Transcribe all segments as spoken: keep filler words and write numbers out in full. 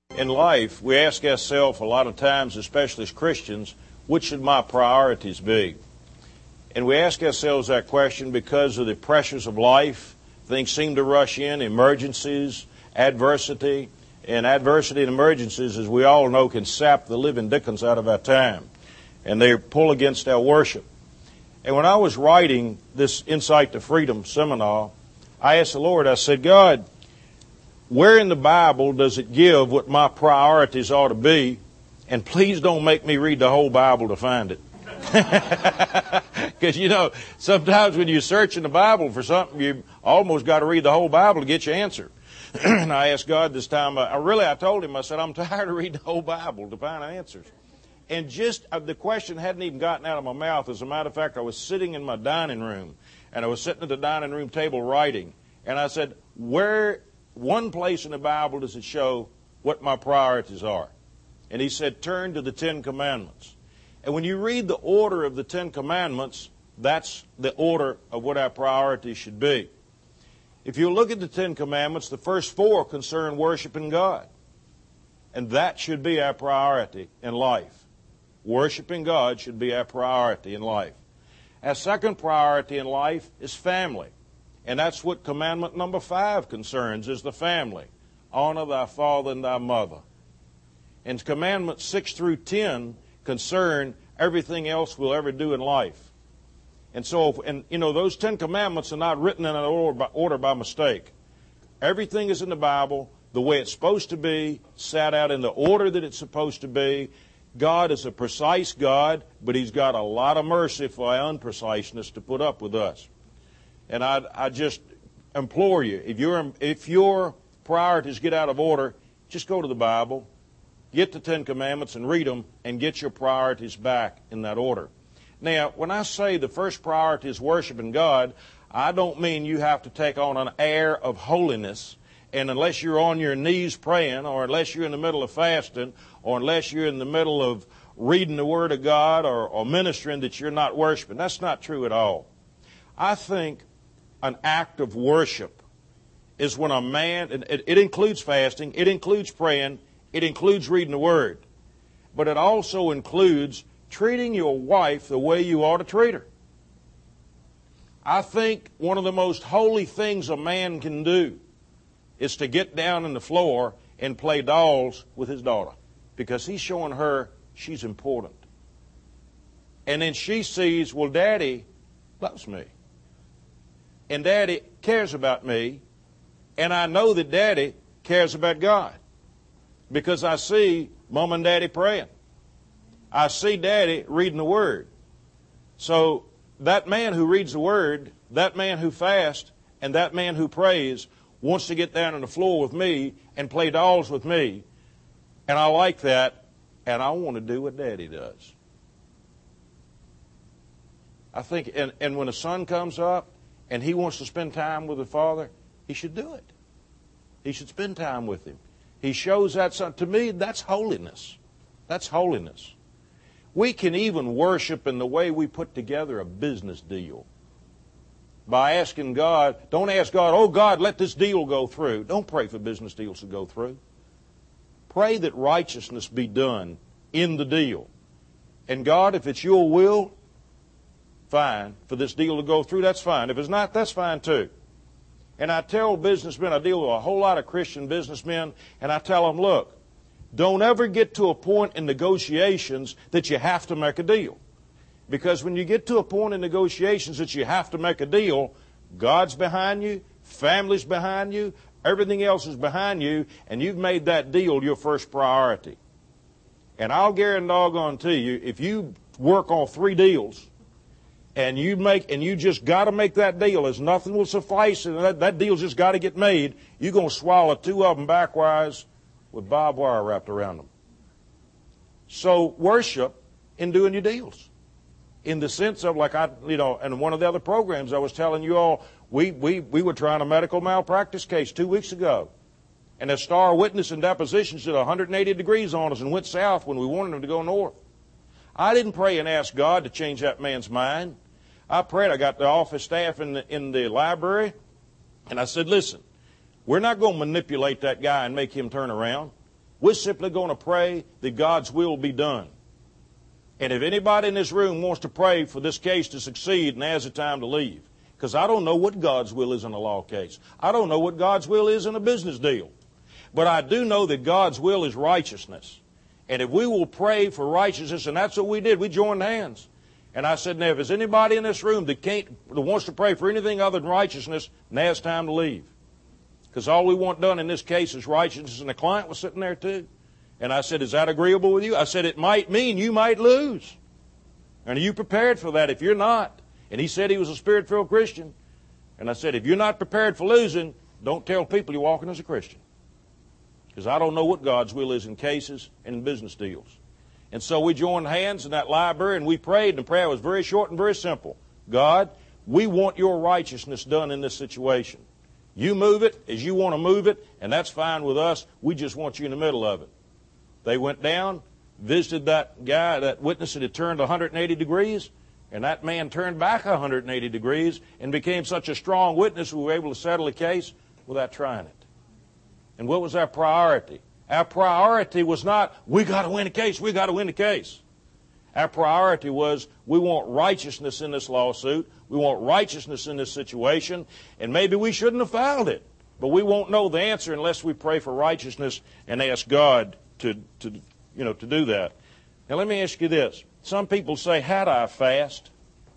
In life, we ask ourselves a lot of times, especially as Christians, what should my priorities be? And we ask ourselves that question because of the pressures of life. Things seem to rush in, emergencies, adversity. And adversity and emergencies, as we all know, can sap the living dickens out of our time. And they pull against our worship. And when I was writing this Insight to Freedom seminar, I asked the Lord, I said, God, where in the Bible does it give what my priorities ought to be? And please don't make me read the whole Bible to find it. Because, you know, sometimes when you're searching the Bible for something, you almost got to read the whole Bible to get your answer. And I asked God this time, I really, I told him, I said, I'm tired of reading the whole Bible to find answers. And just, uh, the question hadn't even gotten out of my mouth. As a matter of fact, I was sitting in my dining room, and I was sitting at the dining room table writing. And I said, where, one place in the Bible does it show what my priorities are? And he said, turn to the Ten Commandments. And when you read the order of the Ten Commandments, that's the order of what our priorities should be. If you look at the Ten Commandments, the first four concern worshiping God. And that should be our priority in life. Worshiping God should be our priority in life. Our second priority in life is family. And that's what commandment number five concerns, is the family. Honor thy father and thy mother. And commandments six through ten concern everything else we'll ever do in life. And so, and you know, those Ten Commandments are not written in an order by, order by mistake. Everything is in the Bible the way it's supposed to be, sat out in the order that it's supposed to be. God is a precise God, but He's got a lot of mercy for our unpreciseness to put up with us. And I, I just implore you, if, you're, if your priorities get out of order, just go to the Bible, get the Ten Commandments and read them, and get your priorities back in that order. Now, when I say the first priority is worshiping God, I don't mean you have to take on an air of holiness, and unless you're on your knees praying, or unless you're in the middle of fasting, or unless you're in the middle of reading the Word of God or, or ministering, that you're not worshiping. That's not true at all. I think an act of worship is when a man, and it, it includes fasting, it includes praying, it includes reading the Word, but it also includes treating your wife the way you ought to treat her. I think one of the most holy things a man can do is to get down on the floor and play dolls with his daughter, because he's showing her she's important. And then she sees, well, Daddy loves me. And Daddy cares about me. And I know that Daddy cares about God, because I see Mom and Daddy praying. I see Daddy reading the Word. So that man who reads the Word, that man who fasts, and that man who prays wants to get down on the floor with me and play dolls with me. And I like that, and I want to do what Daddy does. I think, and, and when a son comes up and he wants to spend time with the father, he should do it. He should spend time with him. He shows that son. To me, that's holiness. That's holiness. We can even worship in the way we put together a business deal. By asking God, don't ask God, oh God, let this deal go through. Don't pray for business deals to go through. Pray that righteousness be done in the deal. And God, if it's your will, fine, for this deal to go through, that's fine. If it's not, that's fine too. And I tell businessmen, I deal with a whole lot of Christian businessmen, and I tell them, look, don't ever get to a point in negotiations that you have to make a deal. Because when you get to a point in negotiations that you have to make a deal, God's behind you, family's behind you, everything else is behind you, and you've made that deal your first priority. And I'll guarantee you, if you work on three deals, and you make and you just got to make that deal, as nothing will suffice, and that, that deal's just got to get made, you're going to swallow two of them backwise with barbed wire wrapped around them. So worship in doing your deals. In the sense of, like I, you know, in one of the other programs I was telling you all, we, we, we were trying a medical malpractice case two weeks ago. And the star witness and depositions did one hundred eighty degrees on us and went south when we wanted them to go north. I didn't pray and ask God to change that man's mind. I prayed. I got the office staff in the, in the library, and I said, listen, we're not going to manipulate that guy and make him turn around. We're simply going to pray that God's will be done. And if anybody in this room wants to pray for this case to succeed, now's the time to leave. Because I don't know what God's will is in a law case. I don't know what God's will is in a business deal. But I do know that God's will is righteousness. And if we will pray for righteousness, and that's what we did, we joined hands. And I said, now, if there's anybody in this room that can't, that wants to pray for anything other than righteousness, now's time to leave. Because all we want done in this case is righteousness, and the client was sitting there too. And I said, is that agreeable with you? I said, it might mean you might lose. And are you prepared for that? If you're not, and he said he was a Spirit-filled Christian, and I said, if you're not prepared for losing, don't tell people you're walking as a Christian. Because I don't know what God's will is in cases and in business deals. And so we joined hands in that library, and we prayed, and the prayer was very short and very simple. God, we want your righteousness done in this situation. You move it as you want to move it, and that's fine with us. We just want you in the middle of it. They went down, visited that guy, that witness that had turned one hundred eighty degrees, and that man turned back one hundred eighty degrees and became such a strong witness we were able to settle the case without trying it. And what was our priority? Our priority was not, we got to win the case, we got to win the case. Our priority was, we want righteousness in this lawsuit, we want righteousness in this situation, and maybe we shouldn't have filed it. But we won't know the answer unless we pray for righteousness and ask God to, to, you know, to do that. Now let me ask you this. Some people say, how do I fast?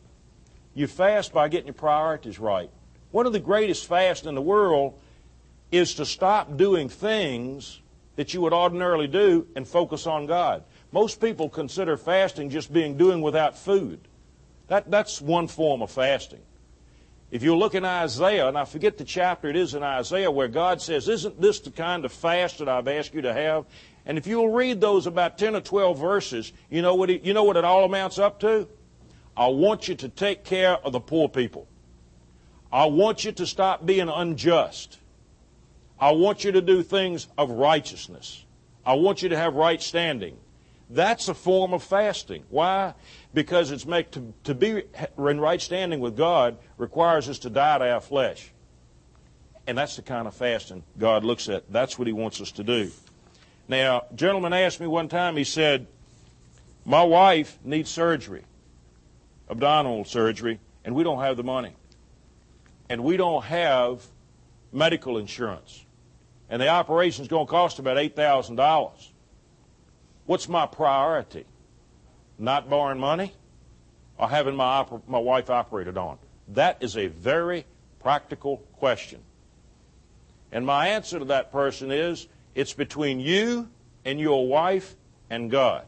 You fast by getting your priorities right. One of the greatest fasts in the world is to stop doing things that you would ordinarily do and focus on God. Most people consider fasting just being doing without food. That, that's one form of fasting. If you look in Isaiah, and I forget the chapter it is in Isaiah, where God says, isn't this the kind of fast that I've asked you to have? And if you'll read those about ten or twelve verses, you know what it, you know what it all amounts up to? I want you to take care of the poor people. I want you to stop being unjust. I want you to do things of righteousness. I want you to have right standing. That's a form of fasting. Why? Because it's make to, to be in right standing with God requires us to die to our flesh. And that's the kind of fasting God looks at. That's what He wants us to do. Now, a gentleman asked me one time, he said, my wife needs surgery, abdominal surgery, and we don't have the money. And we don't have medical insurance. And the operation's going to cost about eight thousand dollars. What's my priority? Not borrowing money or having my, oper- my wife operated on? That is a very practical question. And my answer to that person is, it's between you and your wife and God.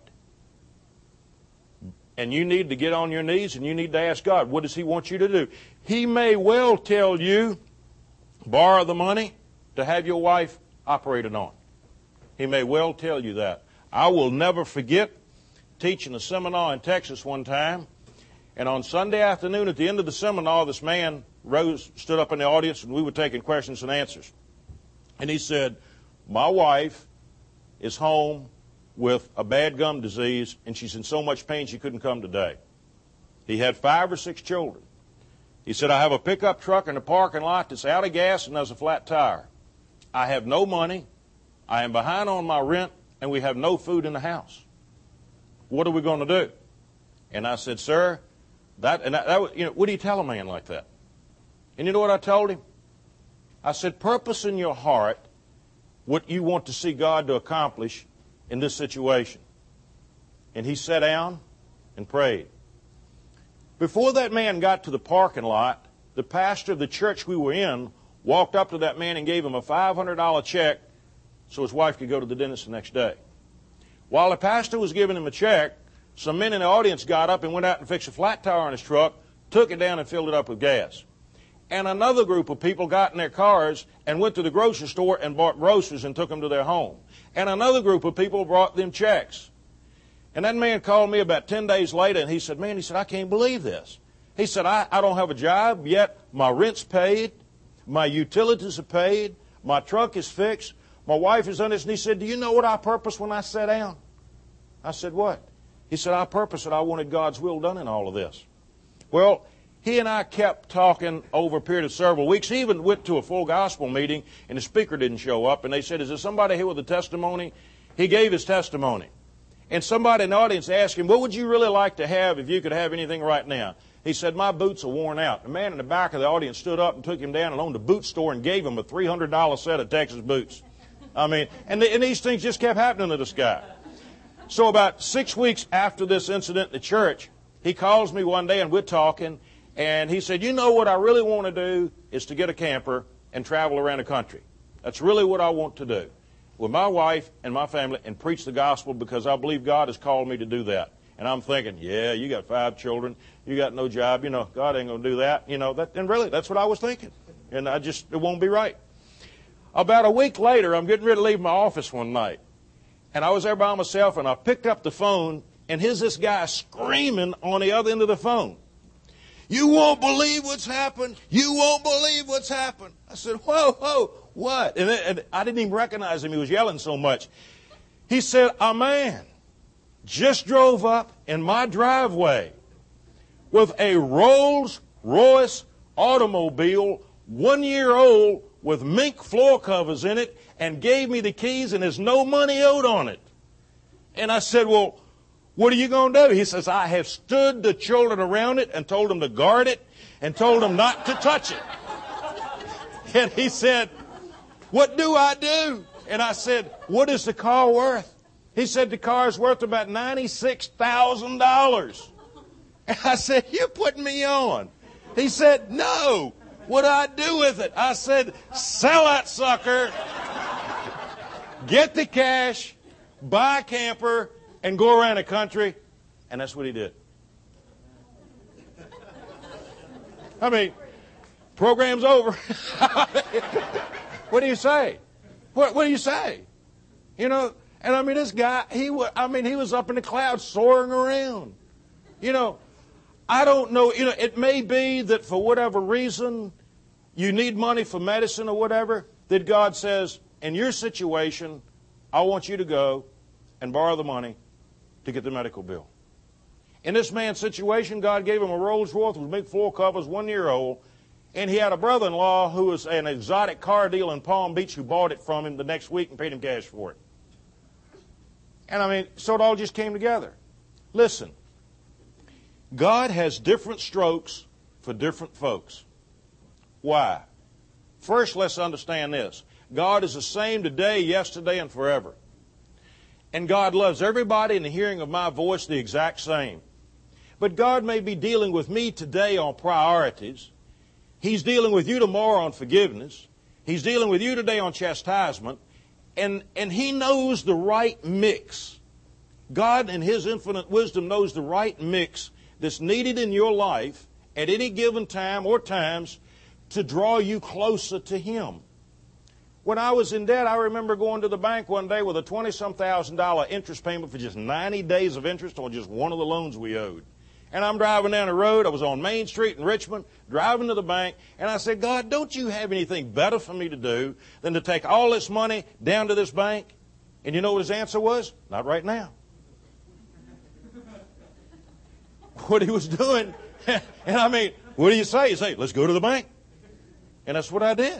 And you need to get on your knees and you need to ask God, what does He want you to do? He may well tell you, borrow the money to have your wife operated on. He may well tell you that. I will never forget teaching a seminar in Texas one time, and on Sunday afternoon at the end of the seminar, this man rose, stood up in the audience, and we were taking questions and answers. And he said, my wife is home with a bad gum disease, and she's in so much pain she couldn't come today. He had five or six children. He said, I have a pickup truck in the parking lot that's out of gas and there's a flat tire. I have no money. I am behind on my rent, and we have no food in the house. What are we going to do? And I said, sir, that, and that, that, you know, what do you tell a man like that? And you know what I told him? I said, purpose in your heart what you want to see God to accomplish in this situation. And he sat down and prayed. Before that man got to the parking lot, the pastor of the church we were in walked up to that man and gave him a five hundred dollars check so his wife could go to the dentist the next day. While the pastor was giving him a check, some men in the audience got up and went out and fixed a flat tire on his truck, took it down and filled it up with gas. And another group of people got in their cars and went to the grocery store and bought groceries and took them to their home. And another group of people brought them checks. And that man called me about ten days later, and he said, man, he said, I can't believe this. He said, I, I don't have a job, yet my rent's paid, my utilities are paid, my truck is fixed, my wife is done this. And he said, do you know what I purposed when I sat down? I said, what? He said, I purposed that I wanted God's will done in all of this. Well, he and I kept talking over a period of several weeks. He even went to a full gospel meeting, and the speaker didn't show up. And they said, is there somebody here with a testimony? he gave his testimony. And somebody in the audience asked him, what would you really like to have if you could have anything right now? He said, my boots are worn out. The man in the back of the audience stood up and took him down and owned a boot store and gave him a three hundred dollars set of Texas boots. I mean, and, the, and these things just kept happening to this guy. So about six weeks after this incident in the church, he calls me one day and we're talking, and he said, you know what I really want to do is to get a camper and travel around the country. That's really what I want to do with my wife and my family and preach the gospel, because I believe God has called me to do that. And I'm thinking, yeah, you got five children, you got no job, you know, God ain't going to do that. You know, that, and really, that's what I was thinking. And I just, it won't be right. About a week later, I'm getting ready to leave my office one night. And I was there by myself, and I picked up the phone, and here's this guy screaming on the other end of the phone. You won't believe what's happened. You won't believe what's happened. I said, whoa, whoa, what? And, it, and I didn't even recognize him. He was yelling so much. He said, a man just drove up in my driveway with a Rolls-Royce automobile, one year old, with mink floor covers in it, and gave me the keys, and there's no money owed on it. And I said, well, what are you going to do? He says, I have stood the children around it and told them to guard it and told them not to touch it. And he said, what do I do? And I said, what is the car worth? He said, the car is worth about ninety-six thousand dollars. And I said, you're putting me on. He said, no. What do I do with it? I said, sell that sucker, get the cash, buy a camper, and go around the country. And that's what he did. I mean, program's over. What do you say? What, what do you say? You know, and I mean, this guy, he was, I mean, he was up in the clouds soaring around. You know, I don't know, you know, it may be that for whatever reason you need money for medicine or whatever, that God says, in your situation, I want you to go and borrow the money to get the medical bill. In this man's situation, God gave him a Rolls Royce with big floor covers, one year old, and he had a brother-in-law who was an exotic car dealer in Palm Beach who bought it from him the next week and paid him cash for it. And I mean, so it all just came together. Listen, God has different strokes for different folks. Why? First, let's understand this. God is the same today, yesterday, and forever. And God loves everybody in the hearing of my voice the exact same. But God may be dealing with me today on priorities. He's dealing with you tomorrow on forgiveness. He's dealing with you today on chastisement. And, and He knows the right mix. God in His infinite wisdom knows the right mix that's needed in your life at any given time or times to draw you closer to Him. When I was in debt, I remember going to the bank one day with a twenty-some thousand dollar interest payment for just ninety days of interest on just one of the loans we owed. And I'm driving down the road. I was on Main Street in Richmond, driving to the bank, and I said, God, don't you have anything better for me to do than to take all this money down to this bank? And you know what his answer was? Not right now. What he was doing, and I mean, what do you say? You say, let's go to the bank. And that's what I did.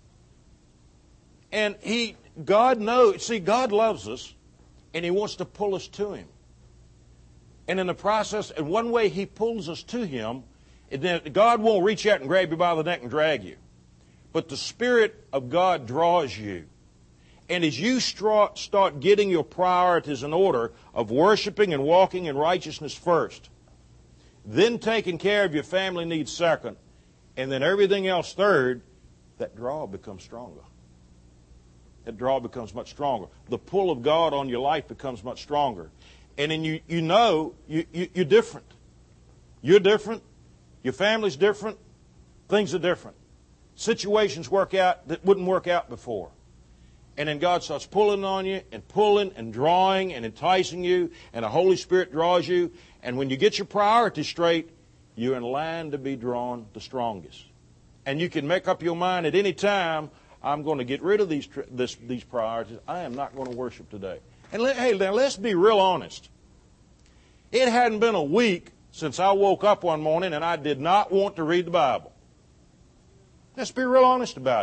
And he, God knows, see, God loves us, and He wants to pull us to Him. And in the process, and one way He pulls us to Him, God won't reach out and grab you by the neck and drag you. But the Spirit of God draws you. And as you start getting your priorities in order of worshiping and walking in righteousness first, then taking care of your family needs second, and then everything else third, that draw becomes stronger. That draw becomes much stronger. The pull of God on your life becomes much stronger. And then you, you know you, you, you're different. You're different. Your family's different. Things are different. Situations work out that wouldn't work out before. And then God starts pulling on you and pulling and drawing and enticing you, and the Holy Spirit draws you. And when you get your priorities straight, you're in line to be drawn the strongest. And you can make up your mind at any time, I'm going to get rid of these this, these priorities. I am not going to worship today. And let, hey, now let's be real honest. It hadn't been a week since I woke up one morning and I did not want to read the Bible. Let's be real honest about it.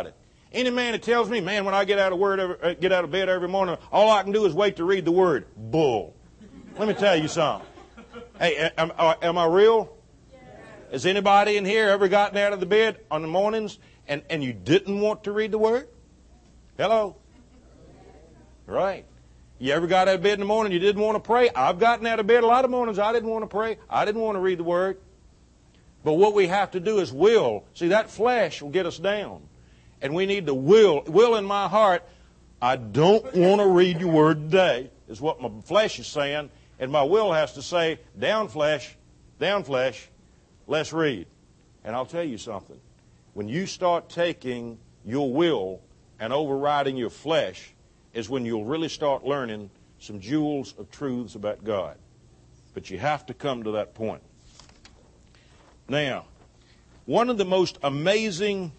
Any man that tells me, man, when I get out of word, every, get out of bed every morning, all I can do is wait to read the Word. Bull. Let me tell you something. Hey, am, am I real? Has anybody in here ever gotten out of the bed on the mornings and, and you didn't want to read the Word? Hello? Right. You ever got out of bed in the morning and you didn't want to pray? I've gotten out of bed a lot of mornings I didn't want to pray. I didn't want to read the Word. But what we have to do is will. See, that flesh will get us down. And we need to will. Will in my heart, I don't want to read your Word today, is what my flesh is saying. And my will has to say, down flesh, down flesh, let's read. And I'll tell you something. When you start taking your will and overriding your flesh is when you'll really start learning some jewels of truths about God. But you have to come to that point. Now, one of the most amazing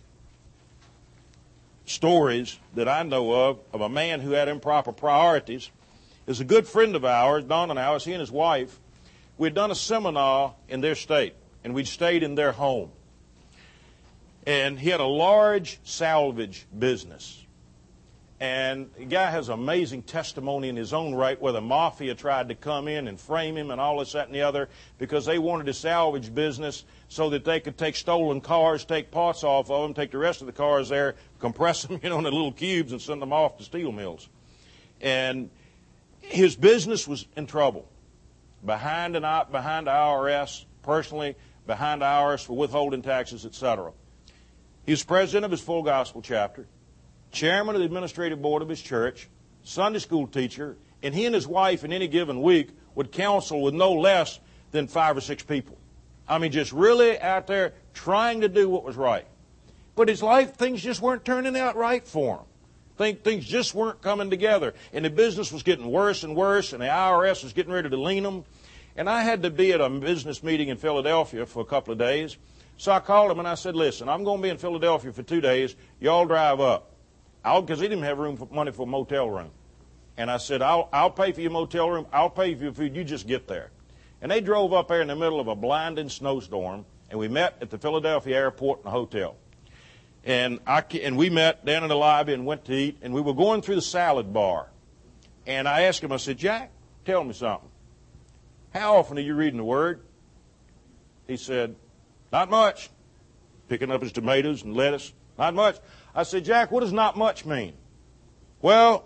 stories that I know of, of a man who had improper priorities, is a good friend of ours, Don and I, he and his wife. We'd done a seminar in their state, and we'd stayed in their home. And he had a large salvage business. And the guy has amazing testimony in his own right where the mafia tried to come in and frame him and all this, that, and the other because they wanted a salvage business so that they could take stolen cars, take parts off of them, take the rest of the cars there, compress them, you know, into little cubes and send them off to steel mills. And his business was in trouble. Behind and out, behind the I R S, personally, behind the I R S for withholding taxes, et cetera. He was president of his Full Gospel chapter, chairman of the administrative board of his church, Sunday school teacher, and he and his wife in any given week would counsel with no less than five or six people. I mean, just really out there trying to do what was right. But his life, things just weren't turning out right for him. Think things just weren't coming together. And the business was getting worse and worse, and the I R S was getting ready to lean him. And I had to be at a business meeting in Philadelphia for a couple of days. So I called him and I said, listen, I'm going to be in Philadelphia for two days. Y'all drive up. Because he didn't have room for money for a motel room. And I said, I'll, I'll pay for your motel room. I'll pay for your food. You just get there. And they drove up there in the middle of a blinding snowstorm, and we met at the Philadelphia airport in a hotel. And, I, and we met down in the lobby and went to eat, and we were going through the salad bar. And I asked him, I said, Jack, tell me something. How often are you reading the Word? He said, not much. Picking up his tomatoes and lettuce. Not much. I said, Jack, what does not much mean? Well,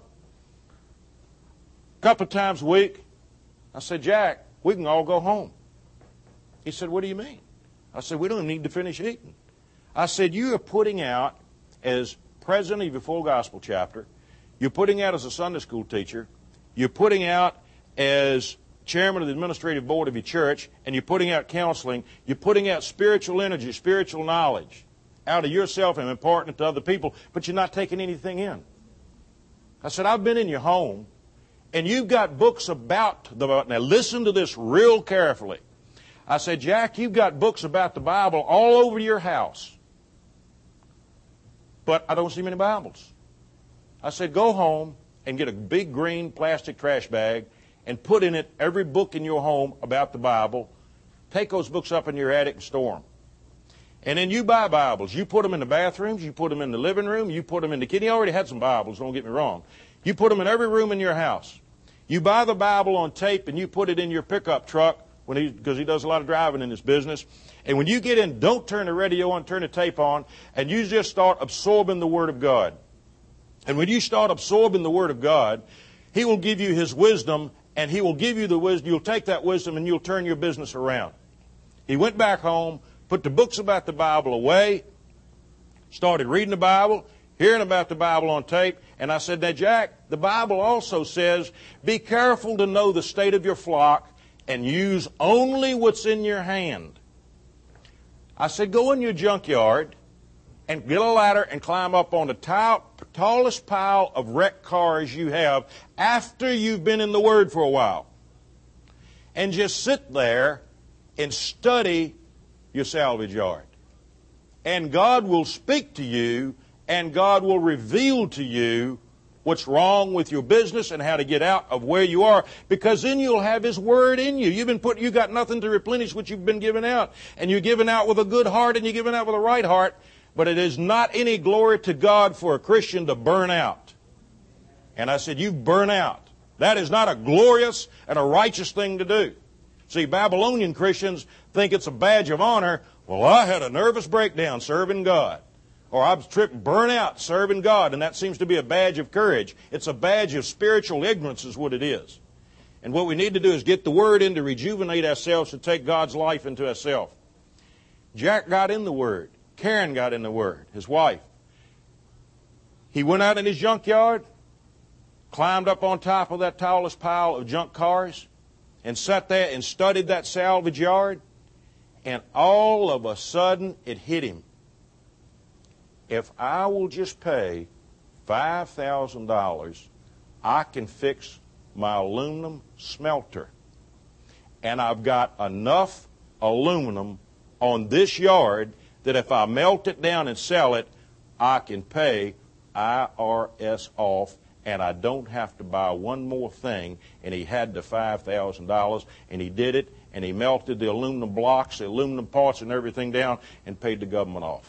a couple of times a week. I said, Jack, we can all go home. He said, what do you mean? I said, we don't need to finish eating. I said, you are putting out as president of your Full Gospel chapter, you're putting out as a Sunday school teacher, you're putting out as chairman of the administrative board of your church, and you're putting out counseling, you're putting out spiritual energy, spiritual knowledge out of yourself and imparting it to other people, but you're not taking anything in. I said, I've been in your home, and you've got books about the Bible. Now listen to this real carefully. I said, Jack, you've got books about the Bible all over your house, but I don't see many Bibles. I said, go home and get a big green plastic trash bag and put in it every book in your home about the Bible. Take those books up in your attic and store them. And then you buy Bibles. You put them in the bathrooms. You put them in the living room. You put them in the kitchen. He already had some Bibles, don't get me wrong. You put them in every room in your house. You buy the Bible on tape and you put it in your pickup truck when he, because he does a lot of driving in this business. And when you get in, don't turn the radio on, turn the tape on, and you just start absorbing the Word of God. And when you start absorbing the Word of God, He will give you His wisdom, and He will give you the wisdom. You'll take that wisdom and you'll turn your business around. He went back home, put the books about the Bible away, started reading the Bible, hearing about the Bible on tape, and I said, now, Jack, the Bible also says, be careful to know the state of your flock and use only what's in your hand. I said, go in your junkyard and get a ladder and climb up on the tallest pile of wrecked cars you have after you've been in the Word for a while. And just sit there and study your salvage yard. And God will speak to you, and God will reveal to you what's wrong with your business and how to get out of where you are, because then you'll have His Word in you. You've been put, you got nothing to replenish what you've been giving out, and you're giving out with a good heart and you're giving out with a right heart. But it is not any glory to God for a Christian to burn out. And I said, you burn out. That is not a glorious and a righteous thing to do. See, Babylonian Christians think it's a badge of honor. Well, I had a nervous breakdown serving God. Or I was tripped, burn out serving God, and that seems to be a badge of courage. It's a badge of spiritual ignorance is what it is. And what we need to do is get the Word in to rejuvenate ourselves, to take God's life into ourselves. Jack got in the Word. Karen got in the Word, his wife. He went out in his junkyard, climbed up on top of that tallest pile of junk cars, and sat there and studied that salvage yard, and all of a sudden it hit him. If I will just pay five thousand dollars, I can fix my aluminum smelter. And I've got enough aluminum on this yard that if I melt it down and sell it, I can pay I R S off, and I don't have to buy one more thing. And he had the five thousand dollars, and he did it, and he melted the aluminum blocks, the aluminum parts, and everything down, and paid the government off.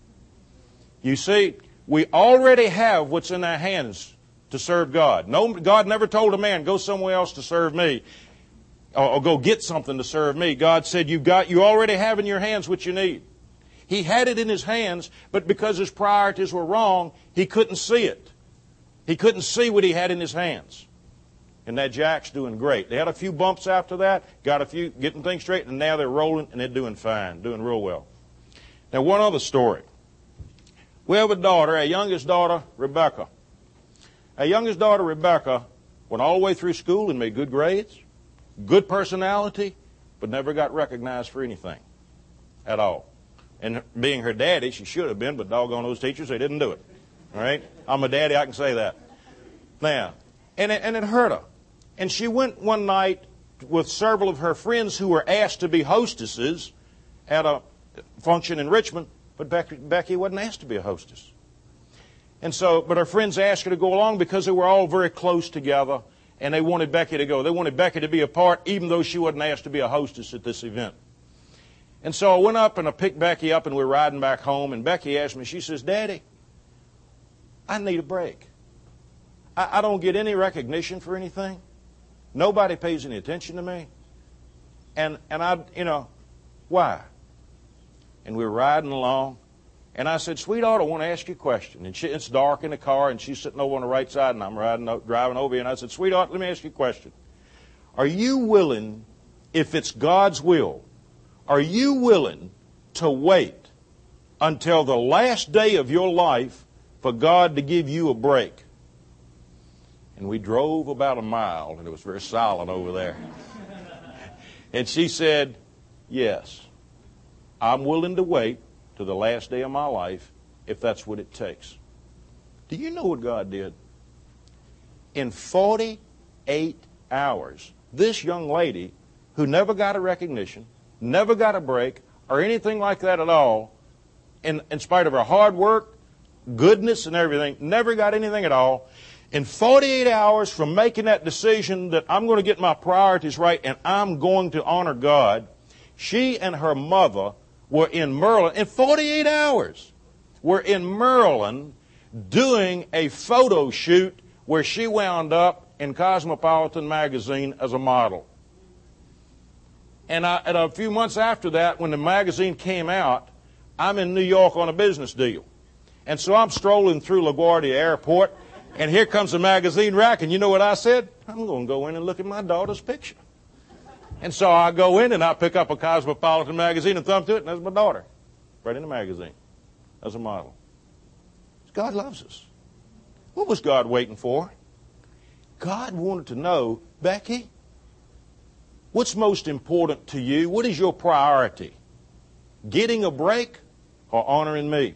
You see, we already have what's in our hands to serve God. No, God never told a man, go somewhere else to serve me, or, or go get something to serve me. God said, you've got, you already have in your hands what you need. He had it in his hands, but because his priorities were wrong, he couldn't see it. He couldn't see what he had in his hands. And that Jack's doing great. They had a few bumps after that, got a few, getting things straight, and now they're rolling, and they're doing fine, doing real well. Now, one other story. We have a daughter, our youngest daughter, Rebecca. Our youngest daughter, Rebecca, went all the way through school and made good grades, good personality, but never got recognized for anything at all. And being her daddy, she should have been, but doggone those teachers, they didn't do it. All right? I'm a daddy, I can say that. Now, and it, and it hurt her. And she went one night with several of her friends who were asked to be hostesses at a function in Richmond, but Becky, Becky wasn't asked to be a hostess. And so, but her friends asked her to go along because they were all very close together, and they wanted Becky to go. They wanted Becky to be a part, even though she wasn't asked to be a hostess at this event. And so I went up and I picked Becky up, and we were riding back home, and Becky asked me, she says, Daddy, I need a break. I, I don't get any recognition for anything. Nobody pays any attention to me. And, and I, you know, why? And we were riding along, and I said, sweetheart, I want to ask you a question. And she, it's dark in the car, and she's sitting over on the right side, and I'm riding, driving over here, and I said, sweetheart, let me ask you a question. Are you willing, if it's God's will, are you willing to wait until the last day of your life for God to give you a break? And we drove about a mile, and it was very silent over there. And she said, yes. I'm willing to wait to the last day of my life if that's what it takes. Do you know what God did? In forty-eight hours, this young lady who never got a recognition, never got a break, or anything like that at all, in, in spite of her hard work, goodness and everything, never got anything at all. In forty-eight hours from making that decision that I'm going to get my priorities right and I'm going to honor God, she and her mother were in Maryland, in forty-eight hours, were in Maryland doing a photo shoot where she wound up in Cosmopolitan magazine as a model. And, I, and a few months after that, when the magazine came out, I'm in New York on a business deal. And so I'm strolling through LaGuardia Airport, and here comes the magazine rack, and you know what I said? I'm going to go in and look at my daughter's picture. And so I go in and I pick up a Cosmopolitan magazine and thumb to it, and there's my daughter, right in the magazine, as a model. God loves us. What was God waiting for? God wanted to know, Becky, what's most important to you? What is your priority? Getting a break or honoring me?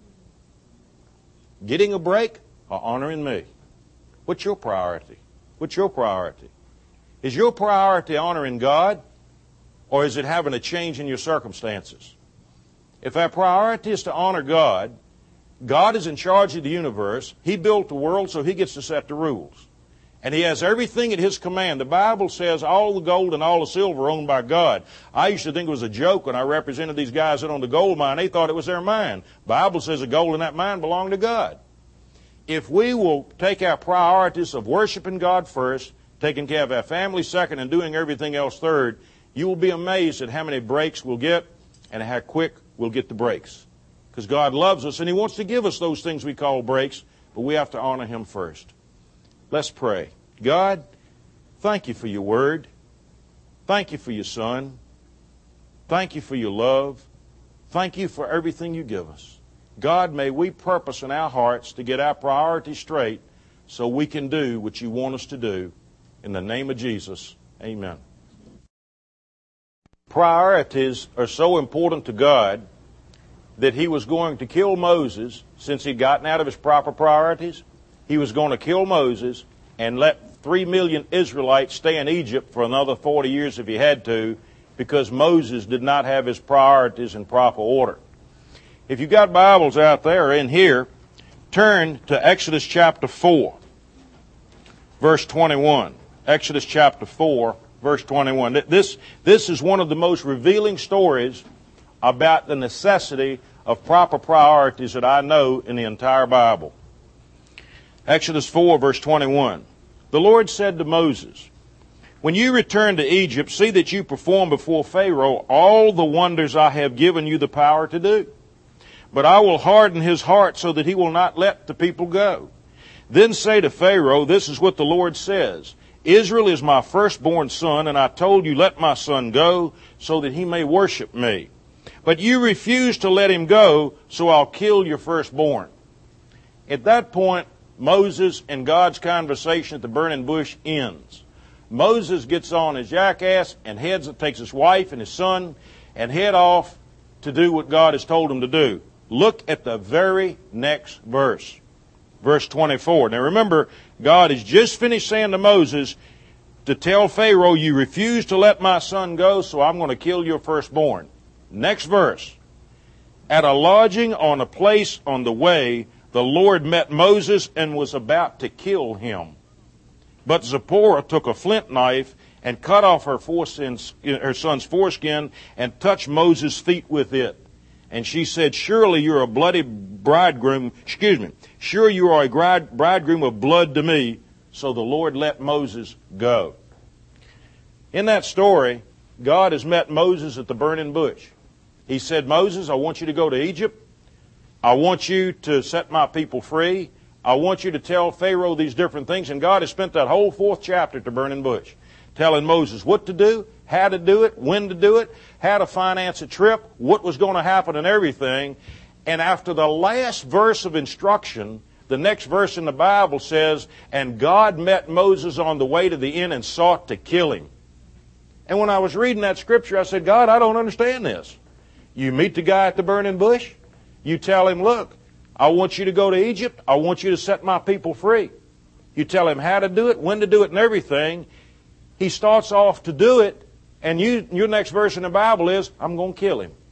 Getting a break or honoring me? What's your priority? What's your priority? Is your priority honoring God, or is it having a change in your circumstances? If our priority is to honor God, God is in charge of the universe. He built the world, so He gets to set the rules. And he has everything at his command. The Bible says all the gold and all the silver are owned by God. I used to think it was a joke when I represented these guys that owned the gold mine. They thought it was their mine. The Bible says the gold in that mine belonged to God. If we will take our priorities of worshiping God first, taking care of our family second, and doing everything else third, you will be amazed at how many breaks we'll get and how quick we'll get the breaks. Because God loves us and He wants to give us those things we call breaks, but we have to honor Him first. Let's pray. God, thank you for your word. Thank you for your Son. Thank you for your love. Thank you for everything you give us. God, may we purpose in our hearts to get our priorities straight so we can do what you want us to do. In the name of Jesus, amen. Priorities are so important to God that He was going to kill Moses since he'd gotten out of his proper priorities. He was going to kill Moses and let three million Israelites stay in Egypt for another forty years if he had to, because Moses did not have his priorities in proper order. If you've got Bibles out there or in here, turn to Exodus chapter four, verse twenty-one. Exodus chapter four, verse twenty-one. This, this is one of the most revealing stories about the necessity of proper priorities that I know in the entire Bible. Exodus four, verse twenty-one. The Lord said to Moses, "When you return to Egypt, see that you perform before Pharaoh all the wonders I have given you the power to do. But I will harden his heart so that he will not let the people go. Then say to Pharaoh, this is what the Lord says. Israel is my firstborn son, and I told you, let my son go so that he may worship me. But you refuse to let him go, so I'll kill your firstborn." At that point, Moses and God's conversation at the burning bush ends. Moses gets on his jackass and heads, takes his wife and his son and head off to do what God has told him to do. Look at the very next verse, verse twenty-four. Now remember, God has just finished saying to Moses to tell Pharaoh, you refuse to let my son go, so I'm going to kill your firstborn. Next verse. At a lodging on a place on the way, the Lord met Moses and was about to kill him. But Zipporah took a flint knife and cut off her, foreskin, her son's foreskin and touched Moses' feet with it. And she said, surely you're a bloody bridegroom, excuse me, sure you are a bridegroom of blood to me. So the Lord let Moses go. In that story, God has met Moses at the burning bush. He said, Moses, I want you to go to Egypt. I want you to set my people free. I want you to tell Pharaoh these different things. And God has spent that whole fourth chapter at the burning bush telling Moses what to do, how to do it, when to do it, how to finance a trip, what was going to happen and everything. And after the last verse of instruction, the next verse in the Bible says, and God met Moses on the way to the inn and sought to kill him. And when I was reading that scripture, I said, God, I don't understand this. You meet the guy at the burning bush. You tell him, look, I want you to go to Egypt. I want you to set my people free. You tell him how to do it, when to do it, and everything. He starts off to do it, and you, your next verse in the Bible is, I'm going to kill him.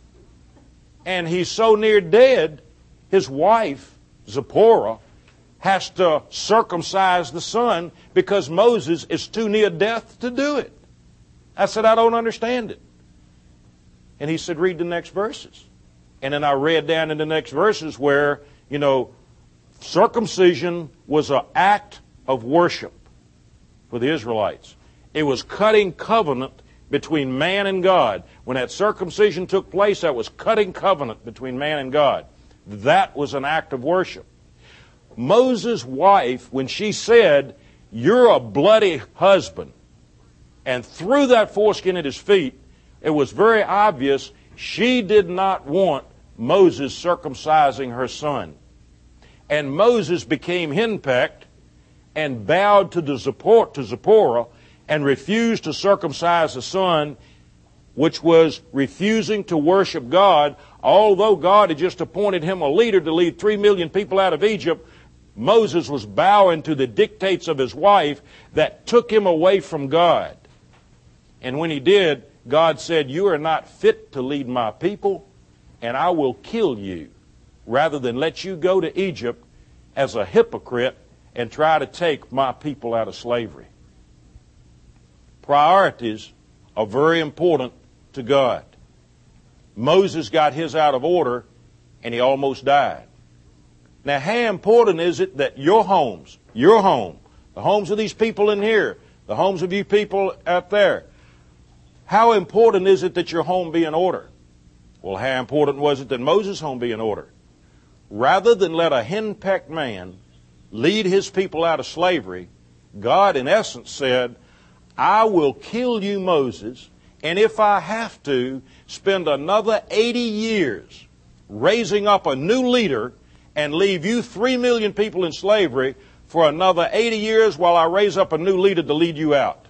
And he's so near dead, his wife, Zipporah, has to circumcise the son because Moses is too near death to do it. I said, I don't understand it. And he said, read the next verses. And then I read down in the next verses where, you know, circumcision was an act of worship for the Israelites. It was cutting covenant between man and God. When that circumcision took place, that was cutting covenant between man and God. That was an act of worship. Moses' wife, when she said, you're a bloody husband, and threw that foreskin at his feet, it was very obvious she did not want Moses circumcising her son. And Moses became henpecked and bowed to, the Zipporah, to Zipporah and refused to circumcise the son, which was refusing to worship God. Although God had just appointed him a leader to lead three million people out of Egypt, Moses was bowing to the dictates of his wife that took him away from God. And when he did, God said, you are not fit to lead my people, and I will kill you rather than let you go to Egypt as a hypocrite and try to take my people out of slavery. Priorities are very important to God. Moses got his out of order, and he almost died. Now, how important is it that your homes, your home, the homes of these people in here, the homes of you people out there, how important is it that your home be in order? Well, how important was it that Moses' home be in order? Rather than let a henpecked man lead his people out of slavery, God in essence said, I will kill you, Moses, and if I have to, spend another eighty years raising up a new leader and leave you three million people in slavery for another eighty years while I raise up a new leader to lead you out.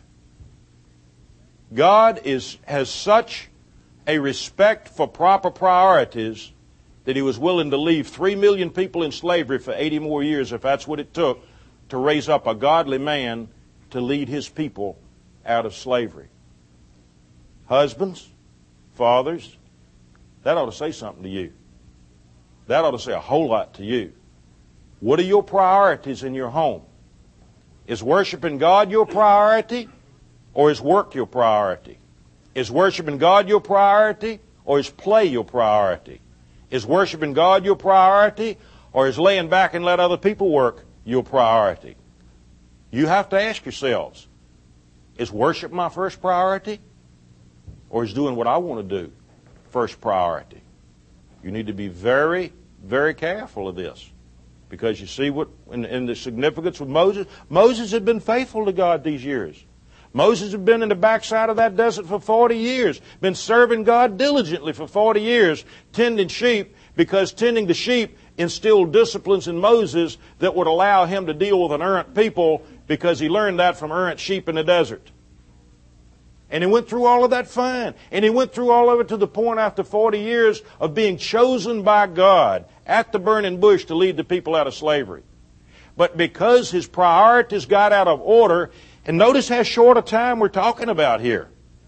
God is, has such a respect for proper priorities that he was willing to leave three million people in slavery for eighty more years, if that's what it took, to raise up a godly man to lead his people out of slavery. Husbands, fathers, that ought to say something to you. That ought to say a whole lot to you. What are your priorities in your home? Is worshiping God your priority, or is work your priority? Is worshiping God your priority, or is play your priority? Is worshiping God your priority, or is laying back and let other people work your priority? You have to ask yourselves, is worship my first priority, or is doing what I want to do first priority? You need to be very, very careful of this. Because you see what in, in the significance with Moses. Moses had been faithful to God these years. Moses had been in the backside of that desert for forty years, been serving God diligently for forty years, tending sheep, because tending the sheep instilled disciplines in Moses that would allow him to deal with an errant people, because he learned that from errant sheep in the desert. And he went through all of that fine. And he went through all of it to the point after forty years of being chosen by God at the burning bush to lead the people out of slavery. But because his priorities got out of order, and notice how short a time we're talking about here.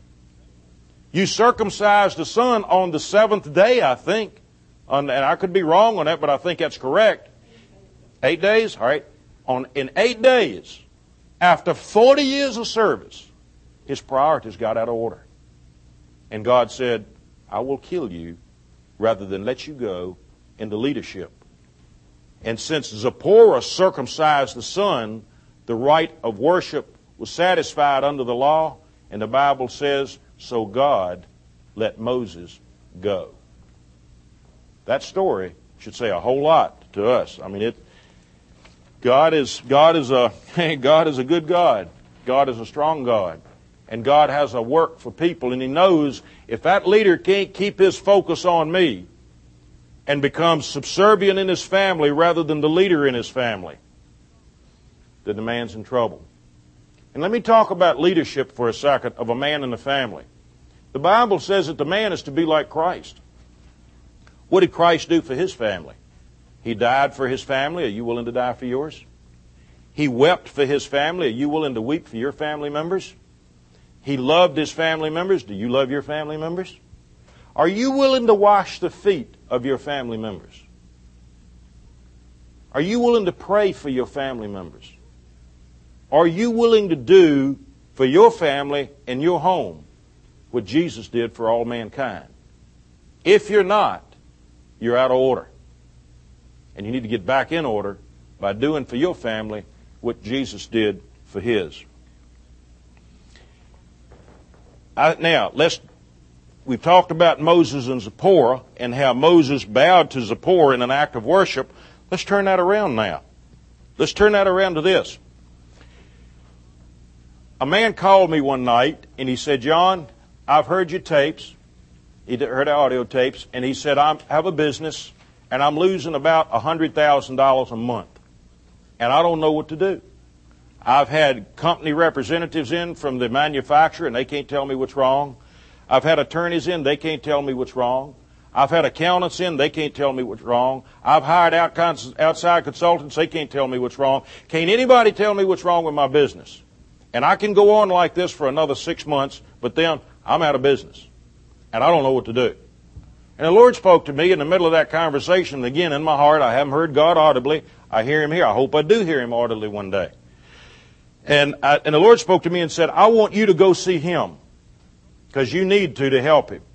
You circumcised the son on the seventh day, I think. On, and I could be wrong on that, but I think that's correct. Eight days? All right. On, in eight days, after forty years of service, his priorities got out of order. And God said, I will kill you rather than let you go into leadership. And since Zipporah circumcised the son, the rite of worship was satisfied under the law, and the Bible says, so God let Moses go. That story should say a whole lot to us. I mean, it. God is God is a God is a good God. God is a strong God. And God has a work for people, and He knows if that leader can't keep his focus on me and becomes subservient in his family rather than the leader in his family, then the man's in trouble. And let me talk about leadership for a second of a man in the family. The Bible says that the man is to be like Christ. What did Christ do for His family? He died for His family. Are you willing to die for yours? He wept for His family. Are you willing to weep for your family members? He loved His family members. Do you love your family members? Are you willing to wash the feet of your family members? Are you willing to pray for your family members? Are you willing to do for your family and your home what Jesus did for all mankind? If you're not, you're out of order. And you need to get back in order by doing for your family what Jesus did for His. I, now, let's, we've talked about Moses and Zipporah and how Moses bowed to Zipporah in an act of worship. Let's turn that around now. Let's turn that around to this. A man called me one night and he said, John, I've heard your tapes. He heard the audio tapes, and he said, I have a business and I'm losing about one hundred thousand dollars a month. And I don't know what to do. I've had company representatives in from the manufacturer, and they can't tell me what's wrong. I've had attorneys in, they can't tell me what's wrong. I've had accountants in, they can't tell me what's wrong. I've hired out outside consultants, they can't tell me what's wrong. Can't anybody tell me what's wrong with my business? And I can go on like this for another six months, but then I'm out of business. And I don't know what to do. And the Lord spoke to me in the middle of that conversation. Again, in my heart, I haven't heard God audibly. I hear him here. I hope I do hear him audibly one day. And, I, and the Lord spoke to me and said, I want you to go see him because you need to to help him.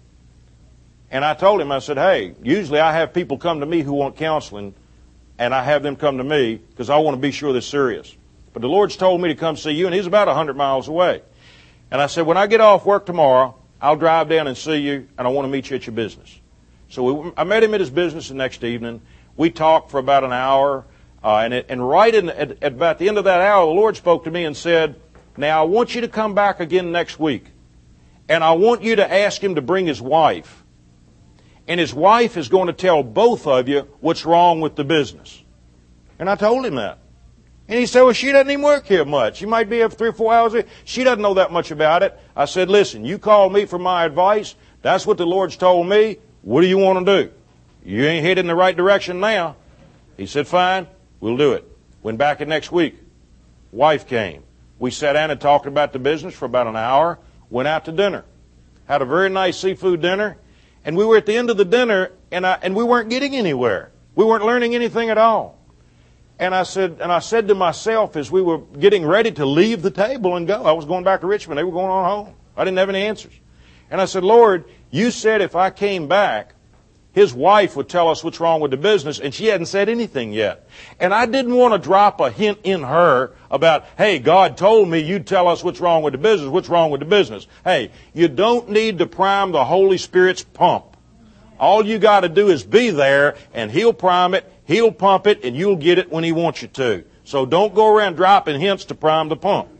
And I told him, I said, hey, usually I have people come to me who want counseling, and I have them come to me because I want to be sure they're serious. But the Lord's told me to come see you, and he's about a hundred miles away. And I said, when I get off work tomorrow, I'll drive down and see you, and I want to meet you at your business. So we, I met him at his business the next evening. We talked for about an hour, uh, and, it, and right in, at, at about the end of that hour, the Lord spoke to me and said, now I want you to come back again next week, and I want you to ask him to bring his wife. And his wife is going to tell both of you what's wrong with the business. And I told him that. And he said, well, she doesn't even work here much. She might be here for three or four hours a week. She doesn't know that much about it. I said, listen, you called me for my advice. That's what the Lord's told me. What do you want to do? You ain't headed in the right direction now. He said, fine, we'll do it. Went back in next week. Wife came. We sat down and talked about the business for about an hour. Went out to dinner. Had a very nice seafood dinner. And we were at the end of the dinner, and I, and we weren't getting anywhere. We weren't learning anything at all. And I said, and I said to myself as we were getting ready to leave the table and go, I was going back to Richmond. They were going on home. I didn't have any answers. And I said, Lord, you said if I came back, his wife would tell us what's wrong with the business, and she hadn't said anything yet. And I didn't want to drop a hint in her about, hey, God told me you'd tell us what's wrong with the business. What's wrong with the business? Hey, you don't need to prime the Holy Spirit's pump. All you got to do is be there, and he'll prime it, he'll pump it, and you'll get it when he wants you to. So don't go around dropping hints to prime the pump.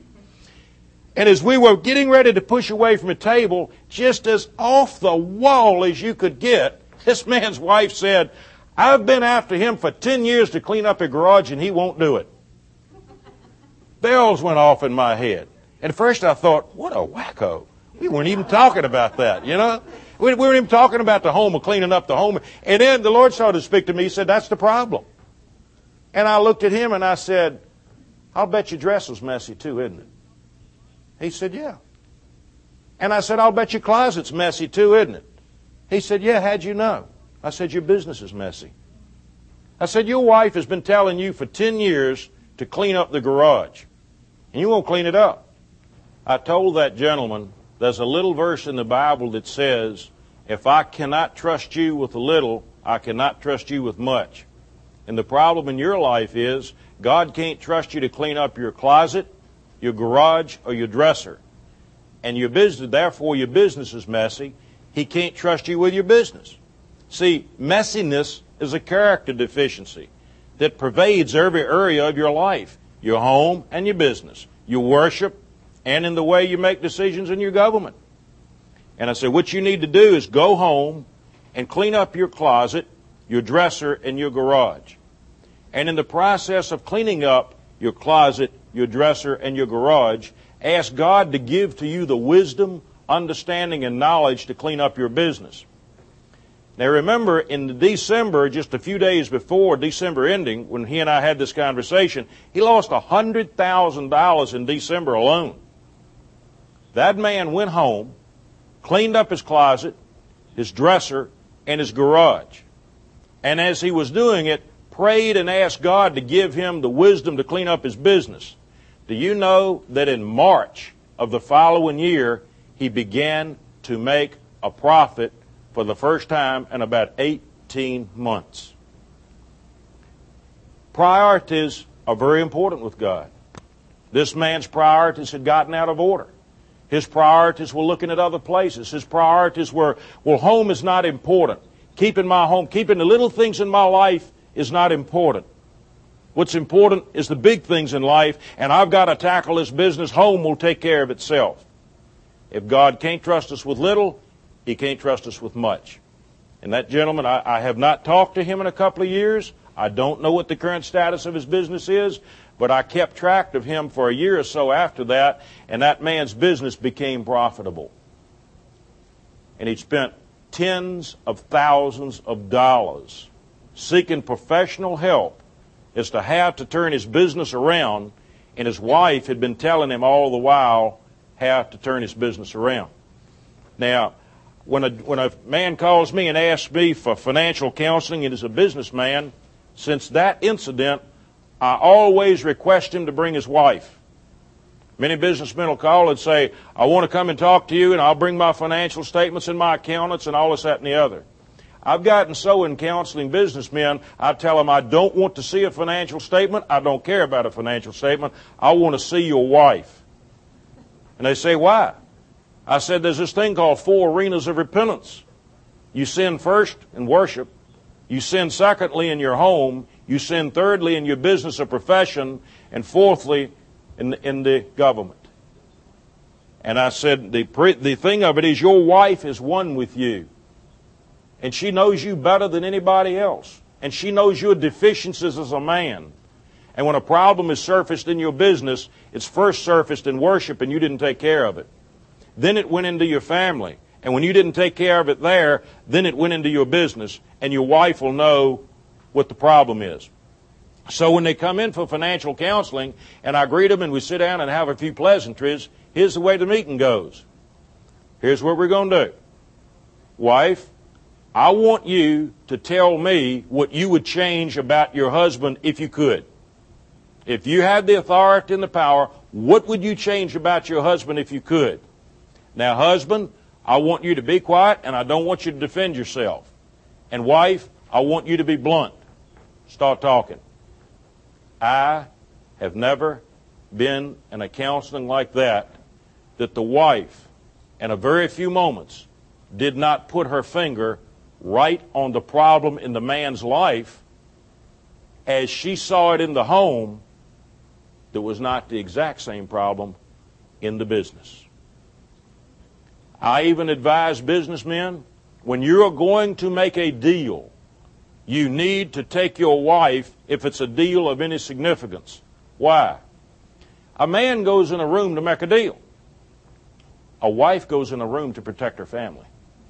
And as we were getting ready to push away from the table, just as off the wall as you could get, this man's wife said, I've been after him for ten years to clean up a garage, and he won't do it. Bells went off in my head. And at first I thought, what a wacko. We weren't even talking about that, you know. We weren't even talking about the home or cleaning up the home. And then the Lord started to speak to me. He said, that's the problem. And I looked at him and I said, I'll bet your dress was messy too, isn't it? He said, yeah. And I said, I'll bet your closet's messy too, isn't it? He said, yeah, how'd you know? I said, your business is messy. I said, your wife has been telling you for ten years to clean up the garage, and you won't clean it up. I told that gentleman, there's a little verse in the Bible that says, if I cannot trust you with a little, I cannot trust you with much. And the problem in your life is, God can't trust you to clean up your closet, your garage, or your dresser. And your business, therefore your business is messy. He can't trust you with your business. See, messiness is a character deficiency that pervades every area of your life, your home and your business, your worship, and in the way you make decisions in your government. And I said, what you need to do is go home and clean up your closet, your dresser, and your garage. And in the process of cleaning up your closet, your dresser, and your garage, ask God to give to you the wisdom, understanding, and knowledge to clean up your business. Now remember, in December, just a few days before December ending, when he and I had this conversation, he lost one hundred thousand dollars in December alone. That man went home, cleaned up his closet, his dresser, and his garage. And as he was doing it, prayed and asked God to give him the wisdom to clean up his business. Do you know that in March of the following year, he began to make a profit for the first time in about eighteen months? Priorities are very important with God. This man's priorities had gotten out of order. His priorities were looking at other places. His priorities were, well, home is not important. Keeping my home, keeping the little things in my life is not important. What's important is the big things in life, and I've got to tackle this business. Home will take care of itself. If God can't trust us with little, He can't trust us with much. And that gentleman, I, I have not talked to him in a couple of years. I don't know what the current status of his business is, but I kept track of him for a year or so after that, and that man's business became profitable. And he spent tens of thousands of dollars seeking professional help as to how to turn his business around, and his wife had been telling him all the while how to turn his business around. Now, when a, when a man calls me and asks me for financial counseling and is a businessman, since that incident, I always request him to bring his wife. Many businessmen will call and say, I want to come and talk to you, and I'll bring my financial statements and my accountants and all this, that, and the other. I've gotten so in counseling businessmen, I tell them I don't want to see a financial statement. I don't care about a financial statement. I want to see your wife. And they say, why? I said, there's this thing called four arenas of repentance. You sin first in worship. You sin secondly in your home. You sin thirdly in your business or profession. And fourthly, in the, in the government. And I said, the, the thing of it is your wife is one with you. And she knows you better than anybody else. And she knows your deficiencies as a man. And when a problem is surfaced in your business, it's first surfaced in worship and you didn't take care of it. Then it went into your family. And when you didn't take care of it there, then it went into your business. And your wife will know what the problem is. So when they come in for financial counseling and I greet them and we sit down and have a few pleasantries, here's the way the meeting goes. Here's what we're going to do. Wife, I want you to tell me what you would change about your husband if you could. If you had the authority and the power, what would you change about your husband if you could? Now, husband, I want you to be quiet and I don't want you to defend yourself. And wife, I want you to be blunt. Start talking. I have never been in a counseling like that, that the wife, in a very few moments, did not put her finger right on the problem in the man's life as she saw it in the home that was not the exact same problem in the business. I even advise businessmen, when you're going to make a deal, you need to take your wife if it's a deal of any significance. Why? A man goes in a room to make a deal. A wife goes in a room to protect her family.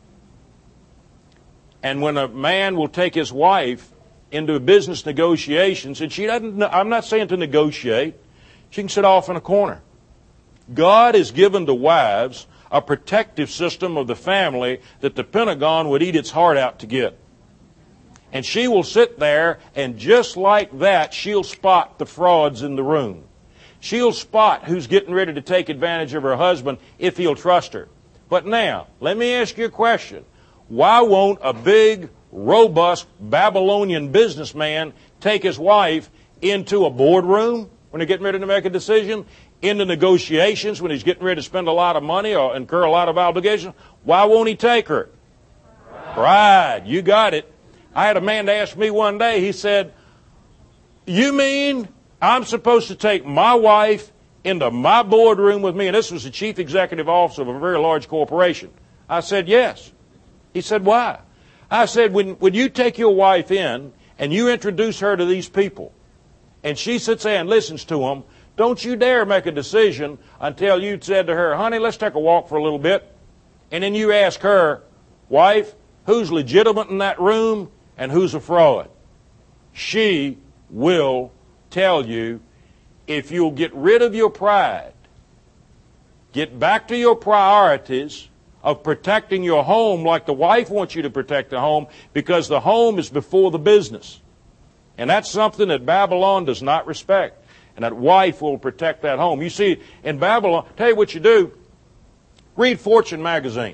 And when a man will take his wife into business negotiations, and she doesn't, I'm not saying to negotiate, she can sit off in a corner. God has given the wives a protective system of the family that the Pentagon would eat its heart out to get. And she will sit there, and just like that, she'll spot the frauds in the room. She'll spot who's getting ready to take advantage of her husband if he'll trust her. But now, let me ask you a question. Why won't a big, robust Babylonian businessman take his wife into a boardroom when they're getting ready to make a decision, into negotiations when he's getting ready to spend a lot of money or incur a lot of obligations? Why won't he take her? Pride. Pride. You got it. I had a man ask me one day, he said, you mean I'm supposed to take my wife into my boardroom with me? And this was the chief executive officer of a very large corporation. I said, yes. He said, why? I said, when, when you take your wife in and you introduce her to these people, and she sits there and listens to them, don't you dare make a decision until you said to her, honey, let's take a walk for a little bit. And then you ask her, wife, who's legitimate in that room and who's a fraud? She will tell you, if you'll get rid of your pride, get back to your priorities of protecting your home like the wife wants you to protect the home, because the home is before the business. And that's something that Babylon does not respect. And that wife will protect that home. You see, in Babylon, tell you what you do, read Fortune magazine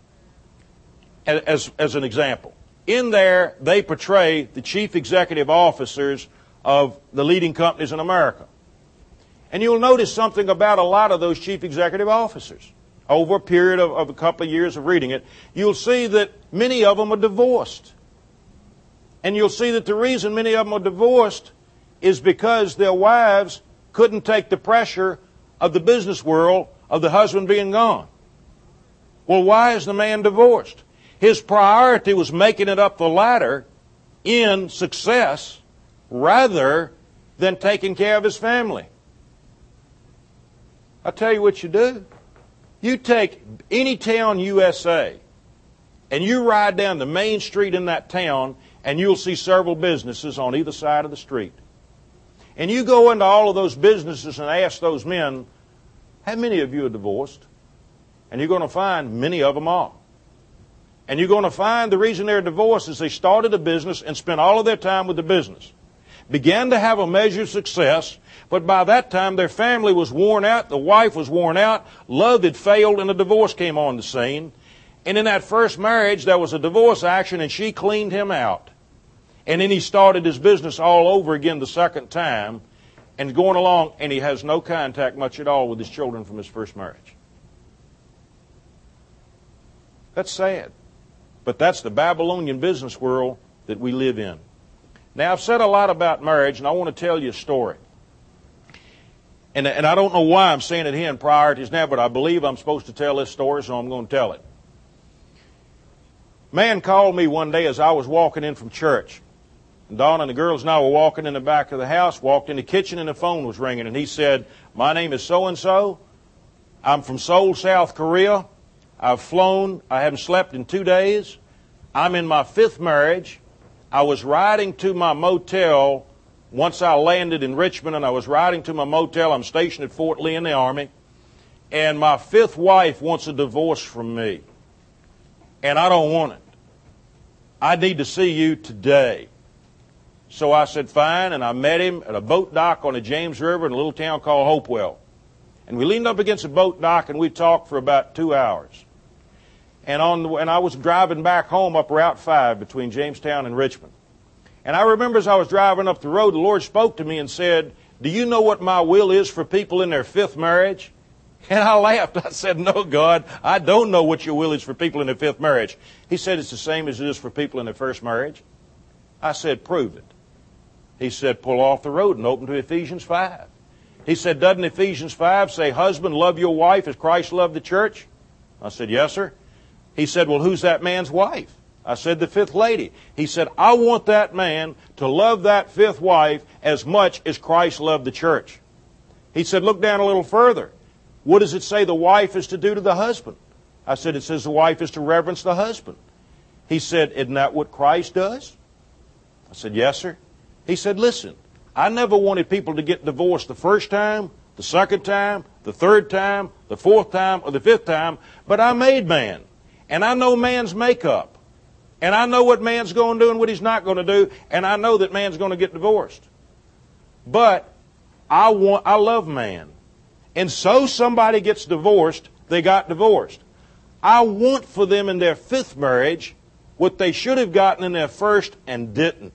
as, as an example. In there, they portray the chief executive officers of the leading companies in America. And you'll notice something about a lot of those chief executive officers. Over a period of, of a couple of years of reading it, you'll see that many of them are divorced. And you'll see that the reason many of them are divorced is because their wives couldn't take the pressure of the business world of the husband being gone. Well, why is the man divorced? His priority was making it up the ladder in success rather than taking care of his family. I'll tell you what you do. You take any town U S A and you ride down the main street in that town and you'll see several businesses on either side of the street. And you go into all of those businesses and ask those men, how many of you are divorced? And you're going to find many of them are. And you're going to find the reason they're divorced is they started a business and spent all of their time with the business. began to have a measure of success, but by that time their family was worn out, the wife was worn out, love had failed, and a divorce came on the scene. And in that first marriage, there was a divorce action, and she cleaned him out. And then he started his business all over again the second time, and going along, and he has no contact much at all with his children from his first marriage. That's sad. But that's the Babylonian business world that we live in. Now, I've said a lot about marriage, and I want to tell you a story. And, and I don't know why I'm saying it here in priorities now, but I believe I'm supposed to tell this story, so I'm going to tell it. A man called me one day as I was walking in from church. And Donna and the girls and I were walking in the back of the house, walked in the kitchen, and the phone was ringing. And he said, "My name is so-and-so. I'm from Seoul, South Korea. I've flown. I haven't slept in two days. I'm in my fifth marriage. I was riding to my motel once I landed in Richmond, and I was riding to my motel. I'm stationed at Fort Lee in the Army. And my fifth wife wants a divorce from me. And I don't want it. I need to see you today." So I said, fine, and I met him at a boat dock on the James River in a little town called Hopewell. And we leaned up against a boat dock, and we talked for about two hours. And on the, and I was driving back home up Route five between Jamestown and Richmond. And I remember as I was driving up the road, the Lord spoke to me and said, "Do you know what my will is for people in their fifth marriage?" And I laughed. I said, "No, God, I don't know what your will is for people in their fifth marriage." He said, "It's the same as it is for people in their first marriage." I said, "Prove it." He said, "Pull off the road and open to Ephesians five. He said, "Doesn't Ephesians five say, 'Husband, love your wife as Christ loved the church'?" I said, "Yes, sir." He said, "Well, who's that man's wife?" I said, "The fifth lady." He said, "I want that man to love that fifth wife as much as Christ loved the church." He said, "Look down a little further. What does it say the wife is to do to the husband?" I said, "It says the wife is to reverence the husband." He said, "Isn't that what Christ does?" I said, "Yes, sir." He said, "Listen, I never wanted people to get divorced the first time, the second time, the third time, the fourth time, or the fifth time, but I made man, and I know man's makeup, and I know what man's going to do and what he's not going to do, and I know that man's going to get divorced. But I want, I love man, and so somebody gets divorced, they got divorced. I want for them in their fifth marriage what they should have gotten in their first and didn't.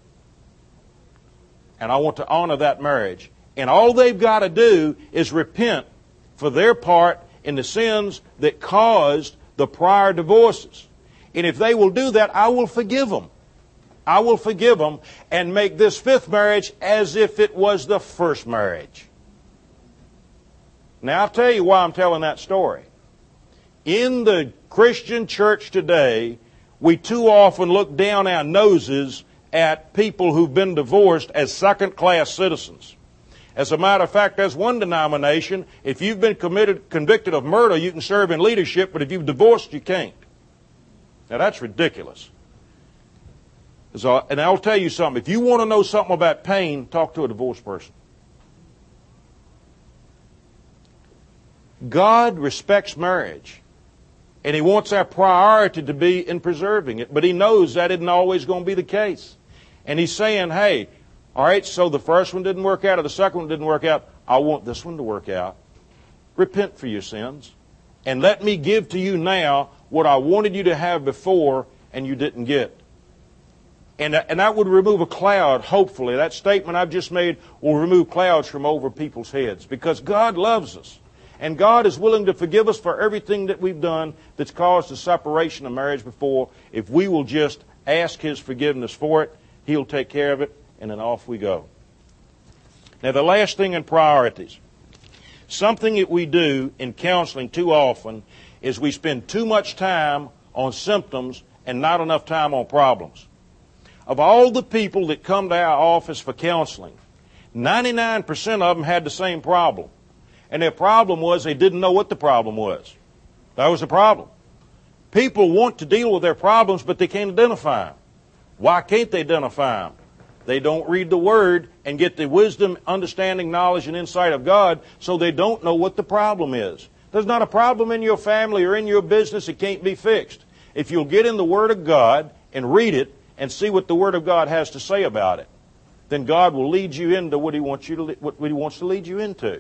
And I want to honor that marriage. And all they've got to do is repent for their part in the sins that caused the prior divorces. And if they will do that, I will forgive them. I will forgive them and make this fifth marriage as if it was the first marriage." Now, I'll tell you why I'm telling that story. In the Christian church today, we too often look down our noses at people who've been divorced as second-class citizens. As a matter of fact, there's one denomination, if you've been committed, convicted of murder, you can serve in leadership, but if you've divorced, you can't. Now, that's ridiculous. And I'll tell you something. If you want to know something about pain, talk to a divorced person. God respects marriage, and He wants our priority to be in preserving it, but He knows that isn't always going to be the case. And He's saying, hey, all right, so the first one didn't work out or the second one didn't work out. I want this one to work out. Repent for your sins, and let me give to you now what I wanted you to have before and you didn't get. And, and that would remove a cloud, hopefully. That statement I've just made will remove clouds from over people's heads, because God loves us. And God is willing to forgive us for everything that we've done that's caused the separation of marriage before. If we will just ask His forgiveness for it, He'll take care of it, and then off we go. Now, the last thing in priorities. Something that we do in counseling too often is we spend too much time on symptoms and not enough time on problems. Of all the people that come to our office for counseling, ninety-nine percent of them had the same problem. And their problem was they didn't know what the problem was. That was the problem. People want to deal with their problems, but they can't identify them. Why can't they identify them? They don't read the Word and get the wisdom, understanding, knowledge, and insight of God, so they don't know what the problem is. There's not a problem in your family or in your business that can't be fixed. If you'll get in the Word of God and read it and see what the Word of God has to say about it. then God will lead you into what He wants you to what He wants to lead you into.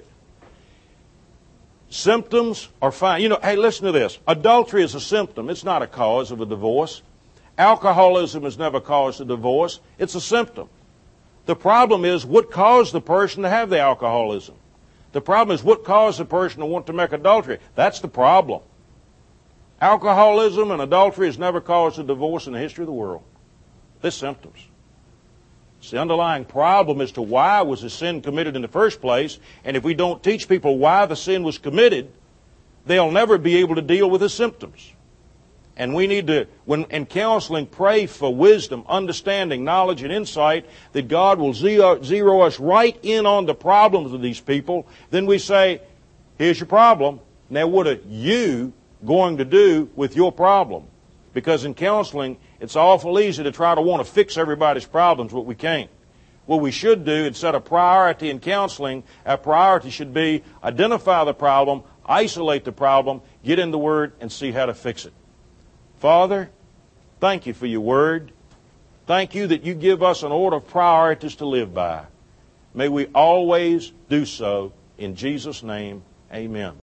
Symptoms are fine. You know, hey, listen to this. Adultery is a symptom. It's not a cause of a divorce. Alcoholism has never caused a divorce. It's a symptom. The problem is what caused the person to have the alcoholism. The problem is what caused the person to want to make adultery. That's the problem. Alcoholism and adultery has never caused a divorce in the history of the world. They're symptoms. It's the underlying problem as to why was the sin committed in the first place. And if we don't teach people why the sin was committed, they'll never be able to deal with the symptoms. And we need to, when in counseling, pray for wisdom, understanding, knowledge, and insight that God will zero, zero us right in on the problems of these people. Then we say, here's your problem. Now what are you going to do with your problem? Because in counseling, it's awful easy to try to want to fix everybody's problems, but we can't. What we should do, instead of priority in counseling, our priority should be identify the problem, isolate the problem, get in the Word, and see how to fix it. Father, thank you for your Word. Thank you that you give us an order of priorities to live by. May we always do so. In Jesus' name, amen.